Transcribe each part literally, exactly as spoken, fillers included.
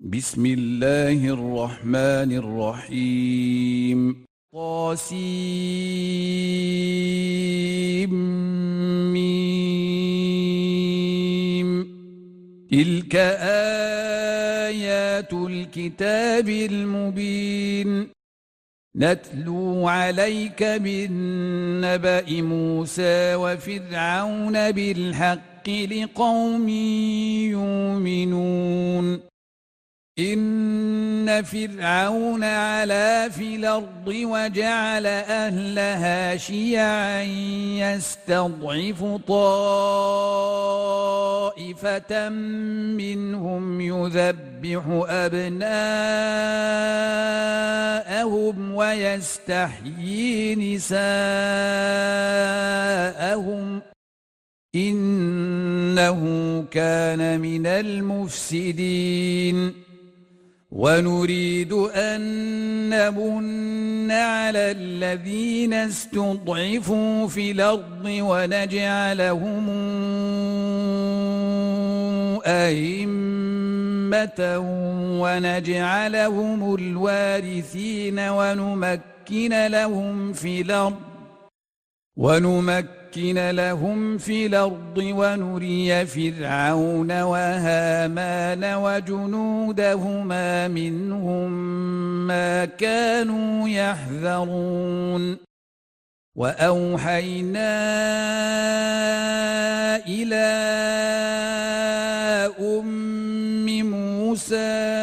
بسم الله الرحمن الرحيم. طاسيم. تلك آيات الكتاب المبين نتلو عليك من نبأ موسى وفرعون بالحق لقوم يؤمنون. إن فرعون علا في الأرض وجعل أهلها شيعا يستضعف طائفة منهم يذبح أبناءهم ويستحيي نساءهم إنه كان من المفسدين. ونريد أن نمن على الذين استضعفوا في الأرض ونجعلهم أئمة ونجعلهم الوارثين ونمكن لهم في الأرض ونمكن لهم في الأرض ونري فرعون وهامان وجنودهما منهم ما كانوا يحذرون. وأوحينا إلى أم موسى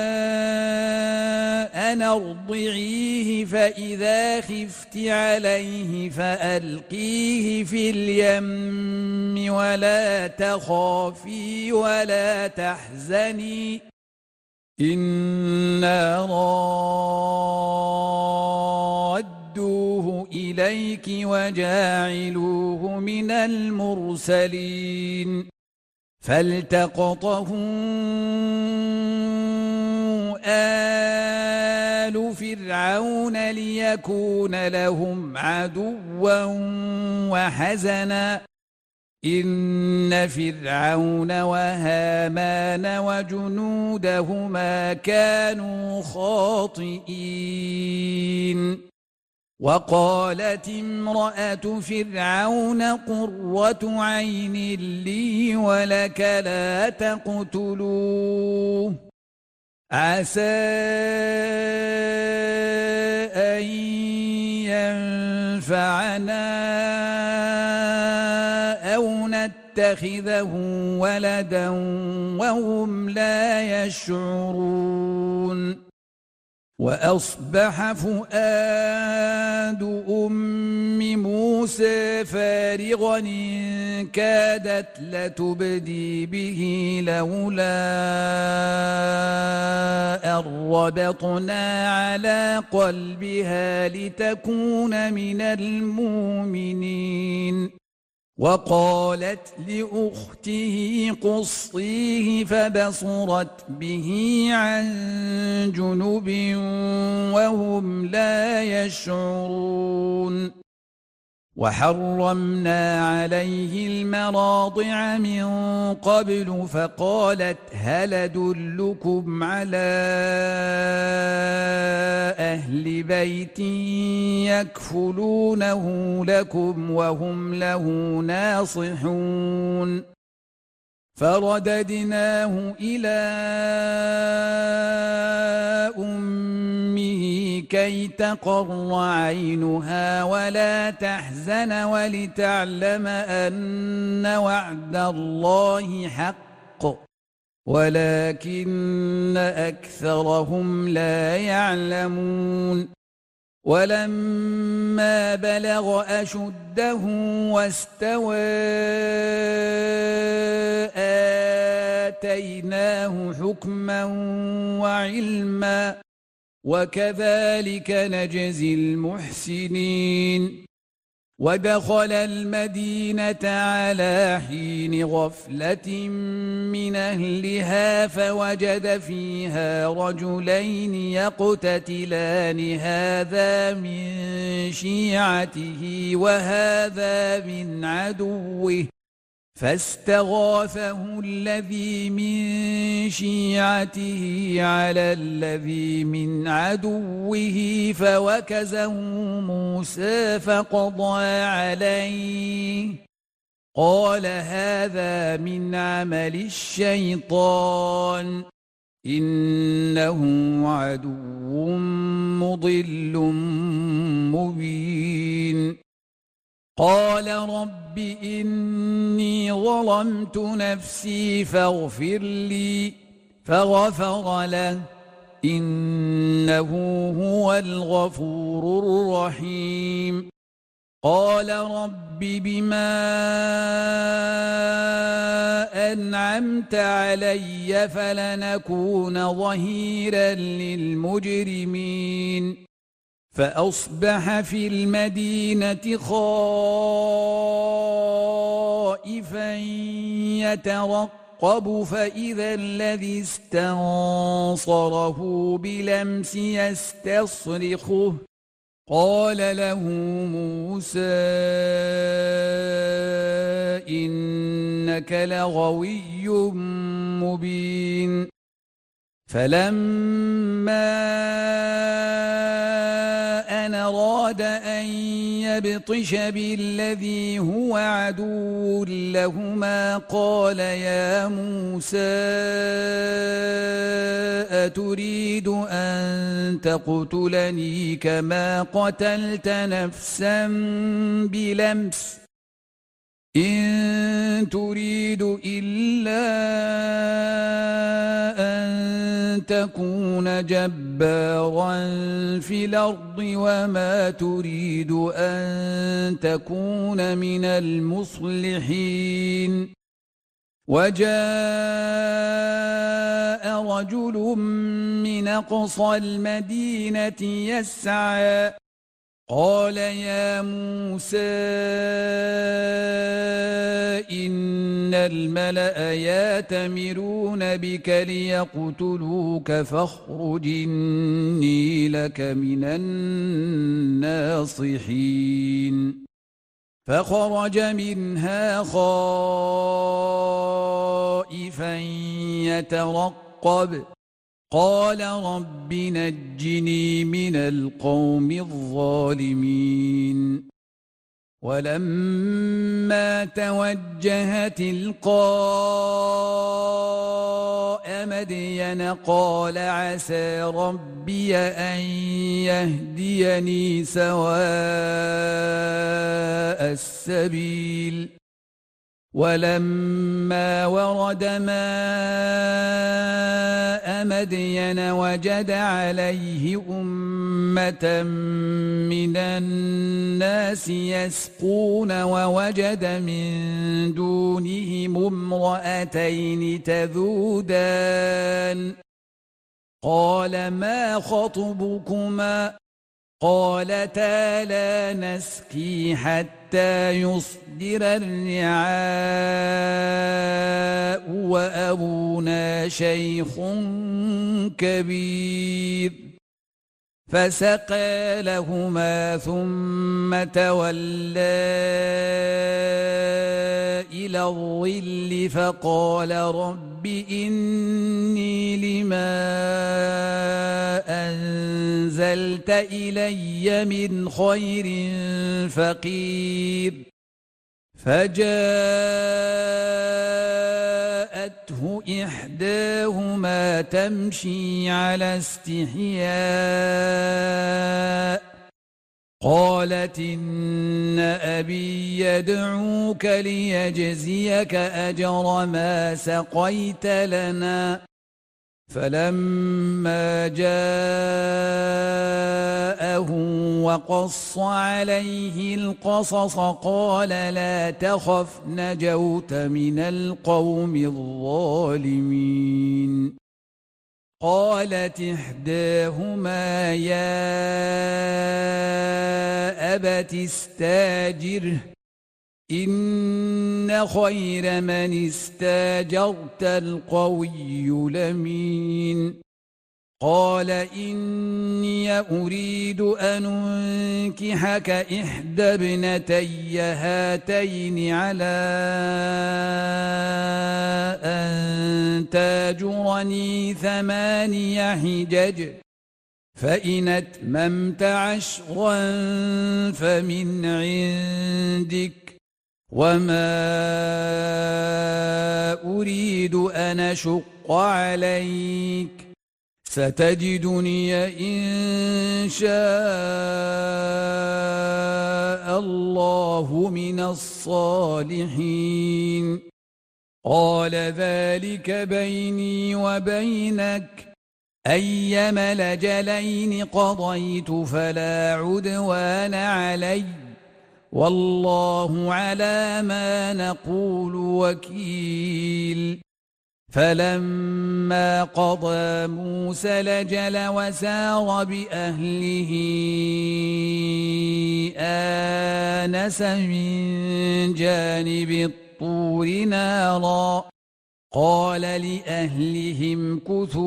أن أرضعيه فإذا خفت عليه فألقيه في اليم ولا تخافي ولا تحزني إنا رادوه إليك وجاعلوه من المرسلين. فالتقطه آل فرعون ليكون لهم عدوا وحزنا إن فرعون وهامان وجنودهما كانوا خاطئين. وقالت امرأة فرعون قرة عين لي ولك لا تقتلوه عسى أن ينفعنا أو نتخذه ولدا وهم لا يشعرون. وأصبح فؤاد أم موسى فارغا إن كادت لتبدي به لولا أن ربطنا على قلبها لتكون من المؤمنين. وقالت لأخته قصيه فبصرت به عن جنب وهم لا يشعرون. وحرمنا عليه المراضع من قبل فقالت هل أدلكم على أهل بيت يكفلونه لكم وهم له ناصحون. فرددناه إلى أمه كي تقر عينها ولا تحزن ولتعلم أن وعد الله حق ولكن أكثرهم لا يعلمون. ولما بلغ أشده واستوى آتيناه حكما وعلما وكذلك نجزي المحسنين. ودخل المدينة على حين غفلة من أهلها فوجد فيها رجلين يقتتلان هذا من شيعته وهذا من عدوه فاستغاثه الذي من شيعته على الذي من عدوه فوكزه موسى فقضى عليه قال هذا من عمل الشيطان إنه عدو مضل مبين قال رب إني ظلمت نفسي فاغفر لي فغفر له إنه هو الغفور الرحيم قال رب بما أنعمت علي فلنكون ظهيرا للمجرمين فأصبح في المدينة خائفا يترقب فإذا الذي استنصره بلمس يستصرخه قال له موسى إنك لغوي مبين فلما أن أراد أن يبطش بالذي هو عدو لهما قال يا موسى أتريد أن تقتلني كما قتلت نفسا بلمس إن تريد إلا أن تكون جبارا في الأرض وما تريد أن تكون من المصلحين وجاء رجل من أقصى المدينة يسعى قال يا موسى إن الملأ يأتمرون بك ليقتلوك فاخرج إني لك من الناصحين فخرج منها خائفا يترقب قال رب نجني من القوم الظالمين ولما توجه تلقاء مدين قال عسى ربي أن يهديني سواء السبيل ولما ورد ماء مدين وجد عليه أمة من الناس يسقون ووجد من دونهم امرأتين تذودان قال ما خطبكما قالتا لا نسقي حتى يصدر الرعاء وأبونا شيخ كبير فسقى لهما ثم تولى إلى الظل فقال رب إني لما أنزلت إلي من خير فقير فجاءته إحداهما تمشي على استحياء قالت إن أبي يدعوك ليجزيك أجر ما سقيت لنا فلما جاءه وقص عليه القصص قال لا تخف نجوت من القوم الظالمين قالت إحداهما يا أبت استاجره إن خير من استاجرت القوي الأمين قال إني أريد أن أنكحك إحدى ابنتي هاتين على أن تاجرني ثماني حجج فإن أتممت عشرا فمن عندك وما أريد أن أشق عليك ستجدني إن شاء الله من الصالحين قال ذلك بيني وبينك أيما الأجلين قضيت فلا عدوان علي والله على ما نقول وكيل فلما قضى موسى الأجل وسار بأهله آنس من جانب الطور نارا قال لأهلهم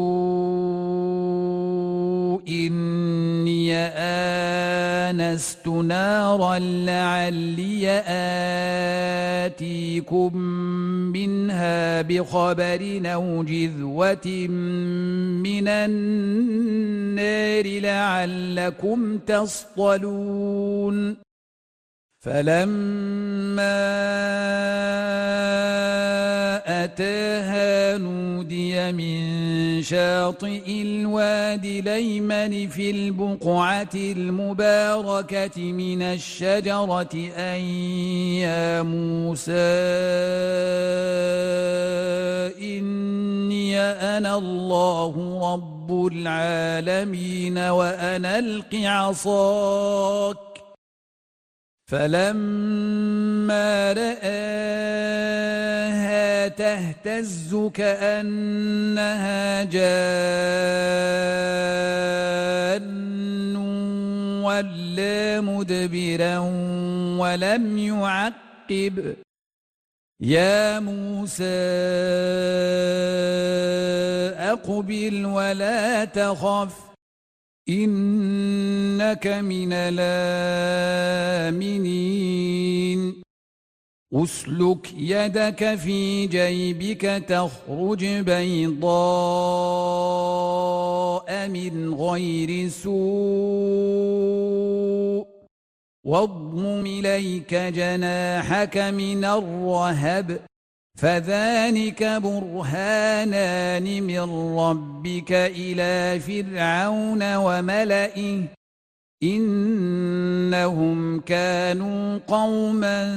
كثوا إني آنست نارا لعلي آتيكم منها بخبر أو جذوة من النار لعلكم تصطلون فلما أتاها نودي من شاطئ الوادي الأيمن في البقعة المباركة من الشجرة أن يا موسى إني أنا الله رب العالمين وأن ألق عصاك فلما رآها تهتز كأنها جان ولا مدبرا ولم يعقب يا موسى أقبل ولا تخف إنك من الآمنين أسلك يدك في جيبك تخرج بيضاء من غير سوء واضمم إليك جناحك من الرهب فذلك برهانان من ربك إلى فرعون وملئه إنهم كانوا قوما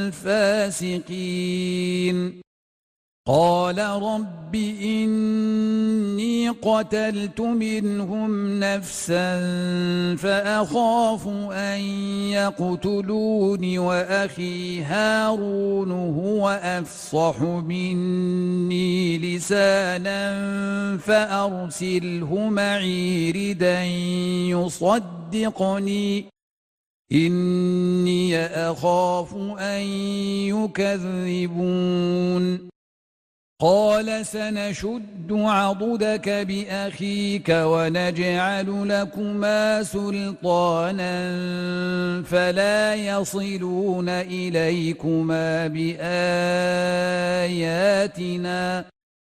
فاسقين قال رب إني قتلت منهم نفسا فأخاف أن يقتلون وأخي هارون هو أفصح مني لسانا فأرسله معي ردا يصدقني إني أخاف أن يكذبون قال سنشد عضدك بأخيك ونجعل لكما سلطانا فلا يصلون إليكما بآياتنا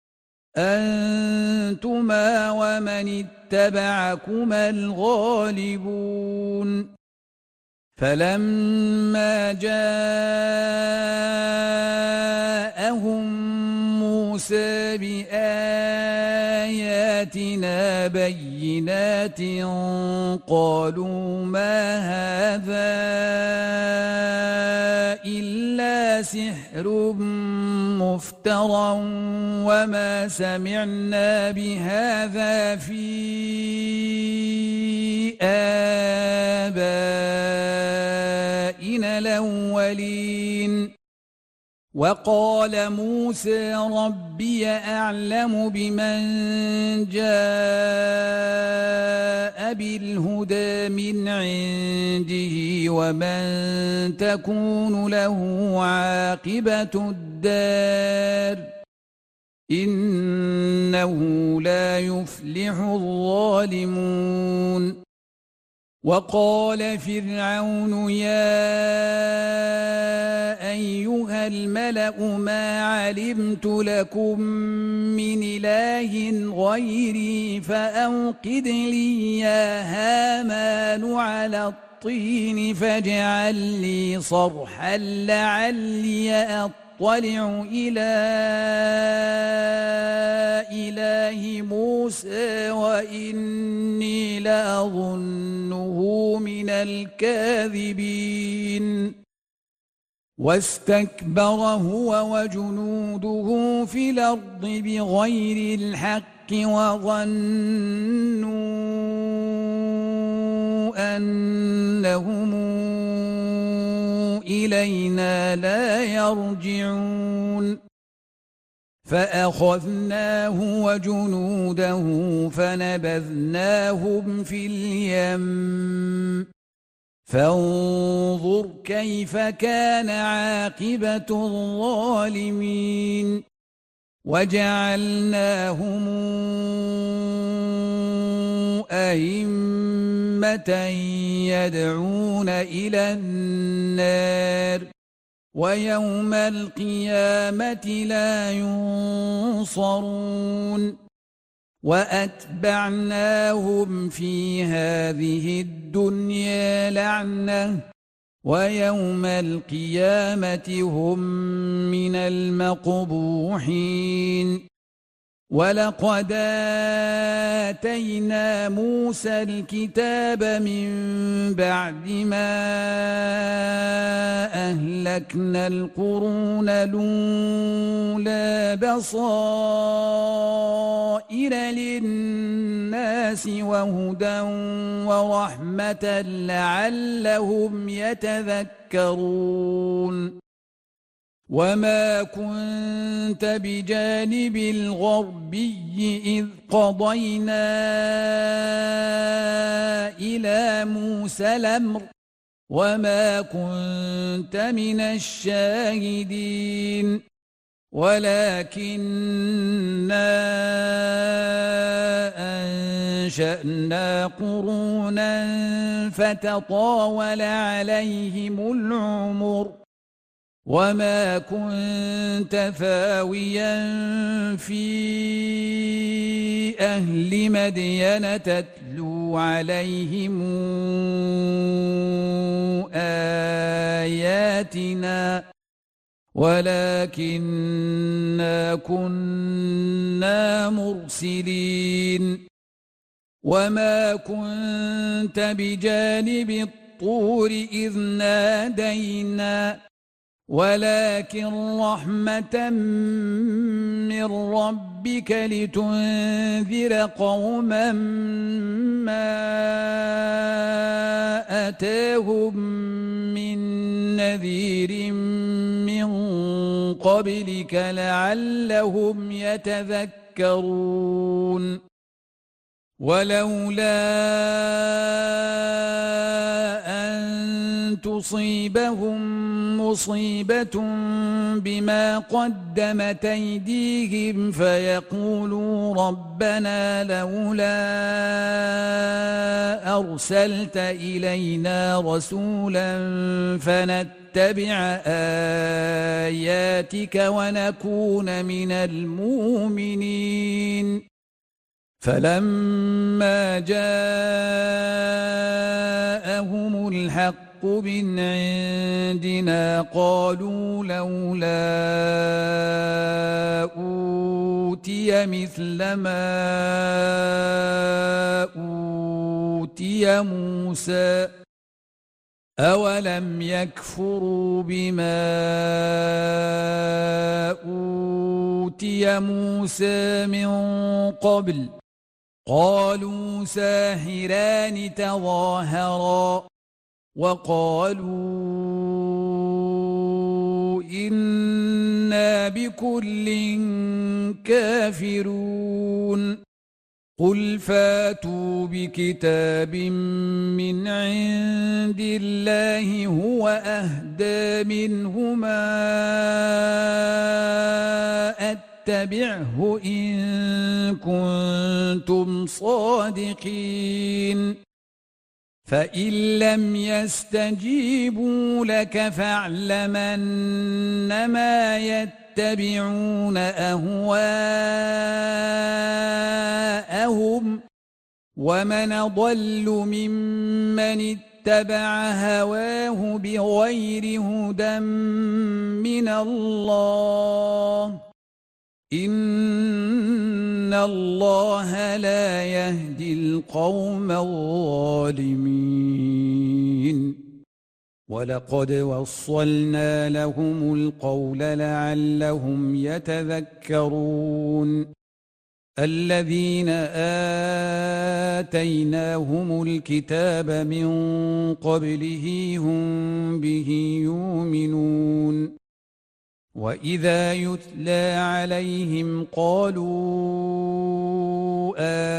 أنتما ومن اتبعكما الغالبون فلما جاءهم موسى بآياتنا بينات قالوا ما هذا إلا سحر مفترى وما سمعنا بهذا في آبائنا الأولين وقال موسى ربي أعلم بمن جاء بالهدى من عنده ومن تكون له عاقبة الدار إنه لا يفلح الظالمون وقال فرعون يا أيها الملأ ما علمت لكم من إله غيري فأوقد لي يا هامان على الطين فاجعل لي صرحا لعلي أطلع إلى إله موسى وإني لأظنه من الكاذبين واستكبر هو وجنوده في الأرض بغير الحق وظنوا أنهم إلينا لا يرجعون فأخذناه وجنوده فنبذناهم في اليم فانظر كيف كان عاقبة الظالمين وجعلناهم أئمة يدعون إلى النار ويوم القيامة لا ينصرون وأتبعناهم في هذه الدنيا لعنة ويوم القيامة هم من المقبوحين ولقد آتينا موسى الكتاب من بعد ما أهلكنا القرون الأولى بصائر للناس وهدى ورحمة لعلهم يتذكرون وما كنت بجانب الغربي إذ قضينا إلى موسى الأمر وما كنت من الشاهدين ولكننا أنشأنا قرونا فتطاول عليهم العمر وما كنت ثاويا في أهل مدين تتلو عليهم آياتنا ولكننا كنا مرسلين وما كنت بجانب الطور إذ نادينا ولكن رحمة من ربك لتنذر قوما ما أتاهم من نذير من قبلك لعلهم يتذكرون ولولا أن تصيبهم مصيبة بما قدمت أيديهم فيقولوا ربنا لولا أرسلت إلينا رسولا فنتبع آياتك ونكون من المؤمنين فلما جاءهم الحق من عندنا قالوا لولا أوتي مثل ما أوتي موسى أولم يكفروا بما أوتي موسى من قبل قالوا ساحران تظاهرا وقالوا إنا بكل كافرون قل فاتوا بكتاب من عند الله هو أهدى منهما فاتبعه إن كنتم صادقين فإن لم يستجيبوا لك فاعلم أنما يتبعون أهواءهم ومن أضل ممن اتبع هواه بغير هدى من الله إن الله لا يهدي القوم الظالمين ولقد وصلنا لهم القول لعلهم يتذكرون الذين آتيناهم الكتاب من قبله هم به يؤمنون وإذا يتلى عليهم قالوا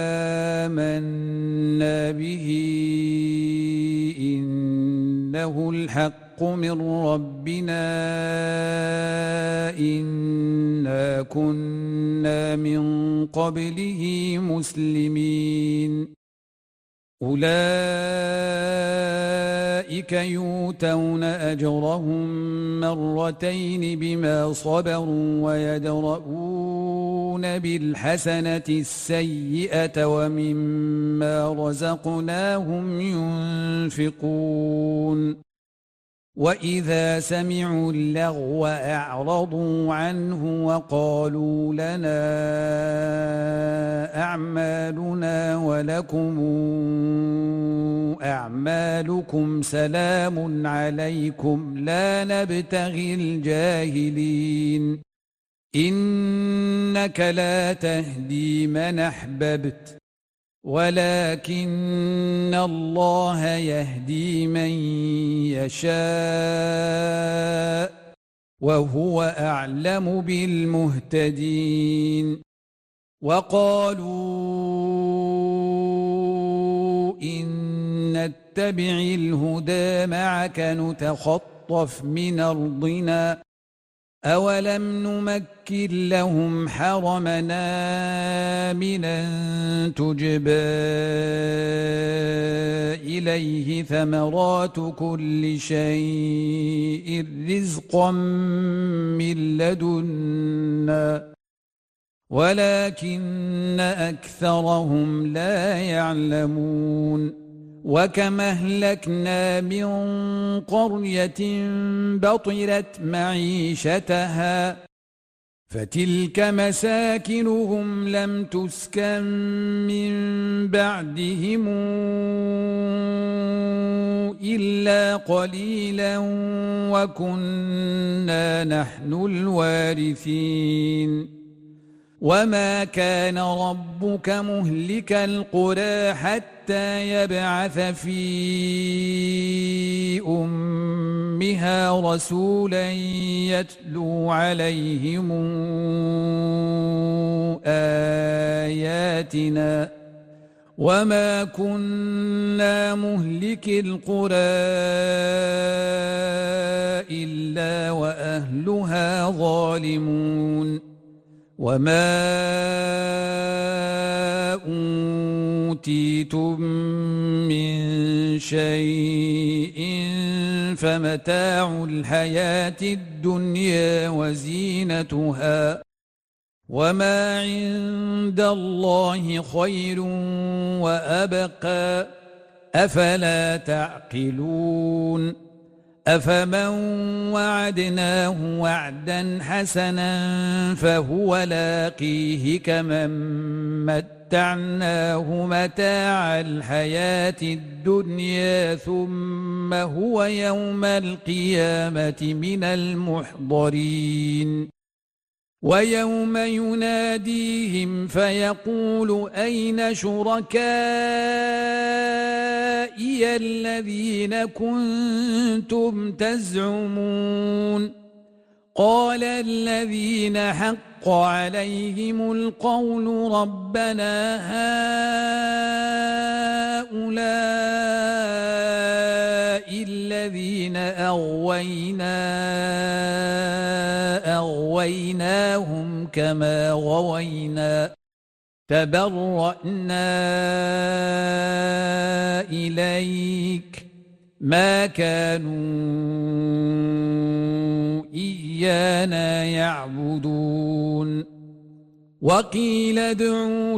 آمنا به إنه الحق من ربنا إنا كنا من قبله مسلمين أولئك يؤتون أجرهم مرتين بما صبروا ويدرؤون بالحسنة السيئة ومما رزقناهم ينفقون وإذا سمعوا اللغو أعرضوا عنه وقالوا لنا أعمالنا ولكم أعمالكم سلام عليكم لا نبتغي الجاهلين إنك لا تهدي من أحببت ولكن الله يهدي من يشاء وهو أعلم بالمهتدين وقالوا إن نتبع الهدى معك نتخطف من أرضنا أولم نمكن لهم حرمنا آمنا تجبى إليه ثمرات كل شيء رزقا من لدنا ولكن أكثرهم لا يعلمون وكم أهلكنا من قرية بطرت معيشتها فتلك مساكنهم لم تسكن من بعدهم إلا قليلا وكنا نحن الوارثين وما كان ربك مهلك القرى حتى يبعث في أمها رسولا يتلو عليهم آياتنا وما كنا مهلك القرى إلا وأهلها ظالمون وما أوتيتم من شيء فمتاع الحياة الدنيا وزينتها وما عند الله خير وأبقى أفلا تعقلون أفمن وعدناه وعدا حسنا فهو لاقيه كمن متعناه متاع الحياة الدنيا ثم هو يوم القيامة من المحضرين ويوم يناديهم فيقول أين شركائي الذين كنتم تزعمون قال الذين حق عليهم القول ربنا هؤلاء الذين أغوينا أغويناهم كما تبرأنا إليك ما كانوا إيانا يعبدون وقيل ادعوا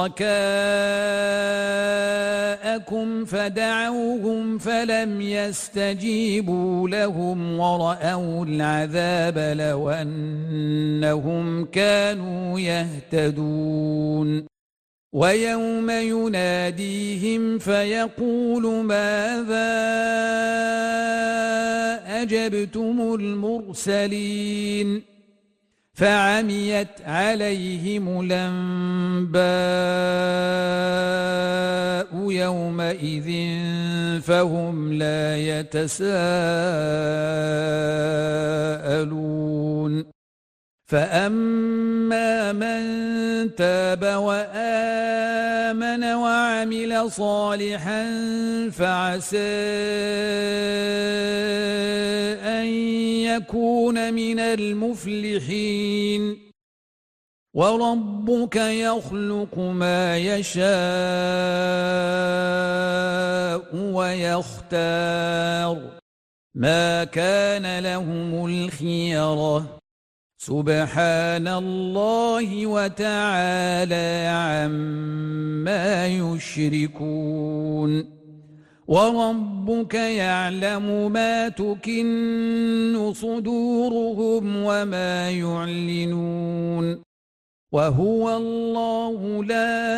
شركاءكم فدعوهم فلم يستجيبوا لهم ورأوا العذاب لو أنهم كانوا يهتدون ويوم يناديهم فيقول ماذا أجبتم المرسلين فعميت عليهم الأنباء يومئذ فهم لا يتساءلون فأما من تاب وآمن وعمل صالحا فعسى أن يكون من المفلحين وربك يخلق ما يشاء ويختار ما كان لهم الخيرة سبحان الله وتعالى عما يشركون وربك يعلم ما تكن صدورهم وما يعلنون وهو الله لا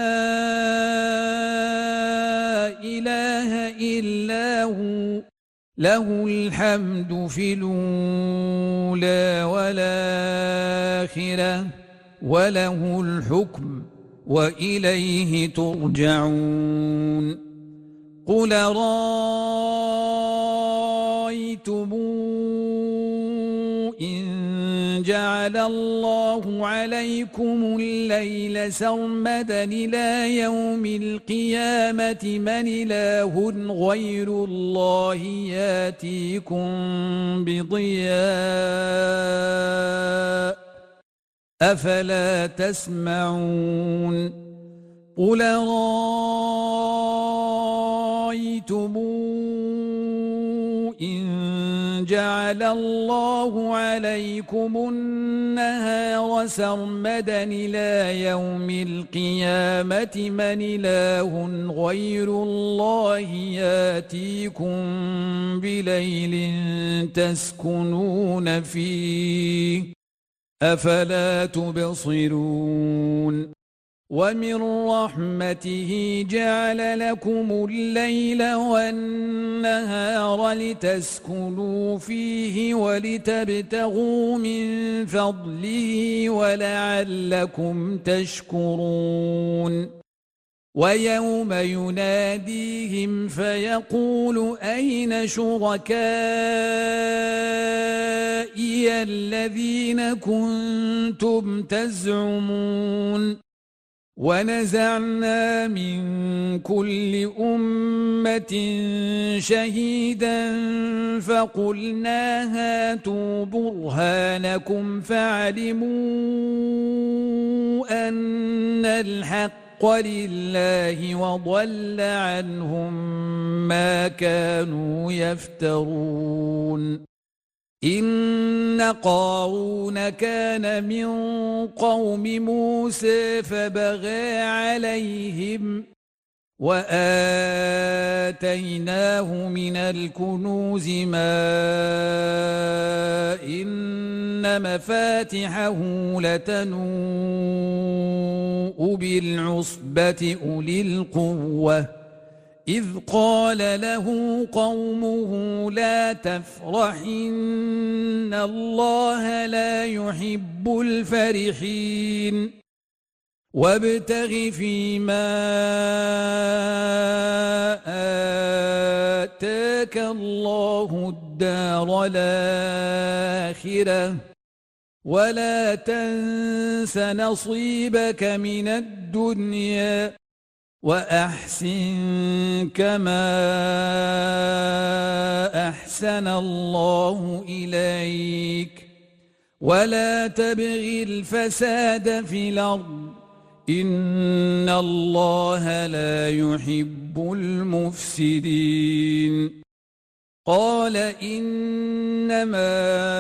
إله إلا هو له الحمد في الأولى والآخرة وله الحكم وإليه ترجعون قل رأيتم إن جعل الله عليكم الليل سرمدا إلى يوم القيامة من إله غير الله ياتيكم بضياء أفلا تسمعون قل رأيتم إن جعل الله عليكم النهار سرمدا إلى يوم القيامة من إله غير الله ياتيكم بليل تسكنون فيه أفلا تبصرون ومن رحمته جعل لكم الليل والنهار لتسكنوا فيه ولتبتغوا من فضله ولعلكم تشكرون ويوم يناديهم فيقول أين شركائي الذين كنتم تزعمون ونزعنا من كل أمة شهيدا فقلنا هاتوا برهانكم فعلموا أن الحق لله وضل عنهم ما كانوا يفترون إن قارون كان من قوم موسى فبغى عليهم وآتيناه من الكنوز ما إن مفاتحه لتنوء بالعصبة أولي القوة إذ قال له قومه لا تفرح إن الله لا يحب الفرحين وابتغ فيما آتاك الله الدار الآخرة ولا تنس نصيبك من الدنيا وأحسن كما أحسن الله إليك ولا تبغ الفساد في الأرض إن الله لا يحب المفسدين قال إنما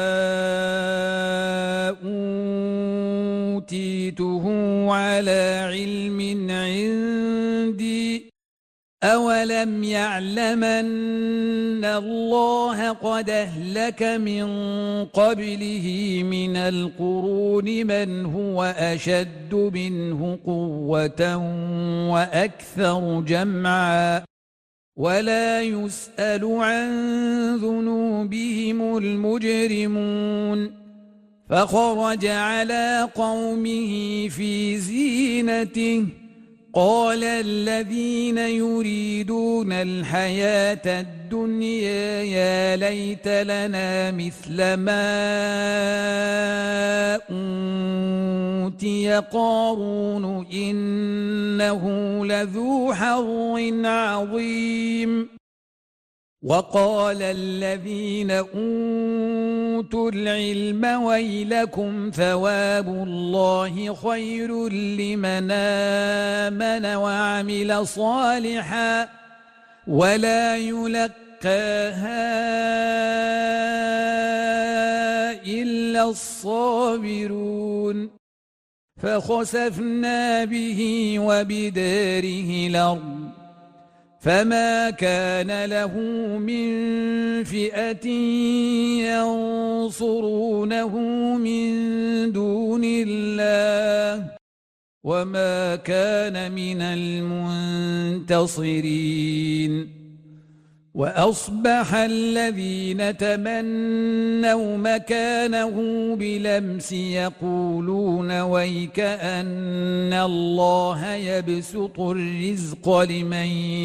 أوتيته على علم عندي أولم يعلم أن الله قد أهلك من قبله من القرون من هو أشد منه قوة وأكثر جمعا ولا يسأل عن ذنوبهم المجرمون فخرج على قومه في زينته قال الذين يريدون الحياة الدنيا يا ليت لنا مثل ما أوتي قارون إنه لذو حظ عظيم وقال الذين أوتوا العلم ويلكم ثواب الله خير لمن آمن وعمل صالحا ولا يلقاها إلا الصابرون فخسفنا به وبداره الأرض فما كان له من فئة ينصرونه من دون الله وما كان من المنتصرين وأصبح الذين تمنوا مكانه بلمس يقولون ويكأن الله يبسط الرزق لمن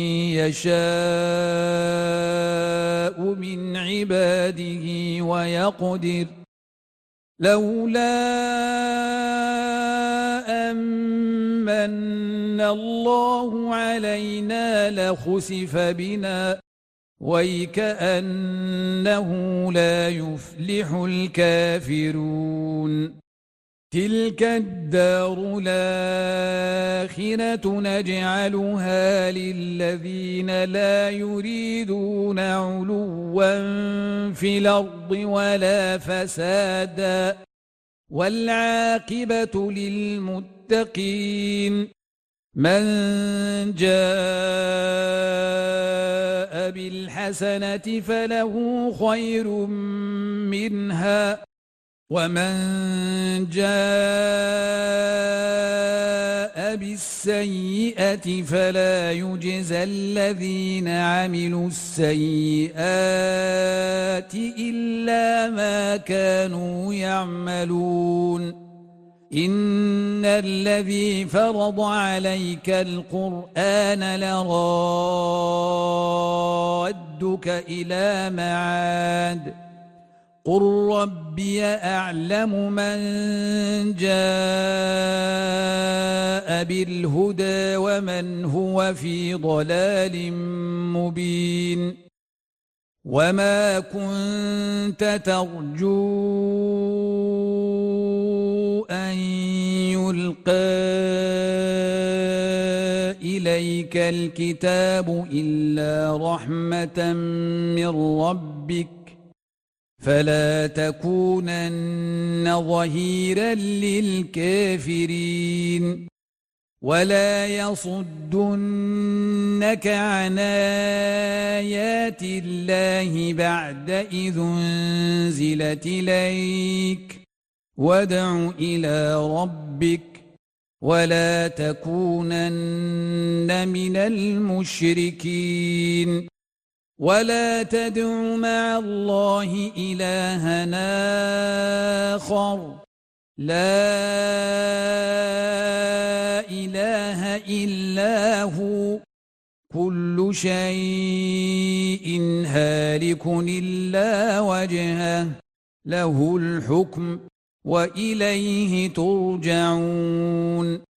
يشاء من عباده ويقدر لولا أمن الله علينا لخسف بنا ويكأنه لا يفلح الكافرون تلك الدار الآخرة نجعلها للذين لا يريدون علوا في الأرض ولا فسادا والعاقبة للمتقين من جاء بالحسنة فله خير منها ومن جاء بالسيئة فلا يجزى الذين عملوا السيئات إلا ما كانوا يعملون إن الذي فرض عليك القرآن لرادك إلى معاد قل ربي أعلم من جاء بالهدى ومن هو في ضلال مبين وما كنت ترجو أن يلقى إليك الكتاب إلا رحمة من ربك فلا تكونن ظهيرا للكافرين ولا يصدنك عن آيات الله بعد إذ أنزلت إليك وادع إلى ربك ولا تكونن من المشركين ولا تدع مع الله إلها آخر لا إله إلا هو كل شيء هالك إلا وجهه له الحكم وإليه ترجعون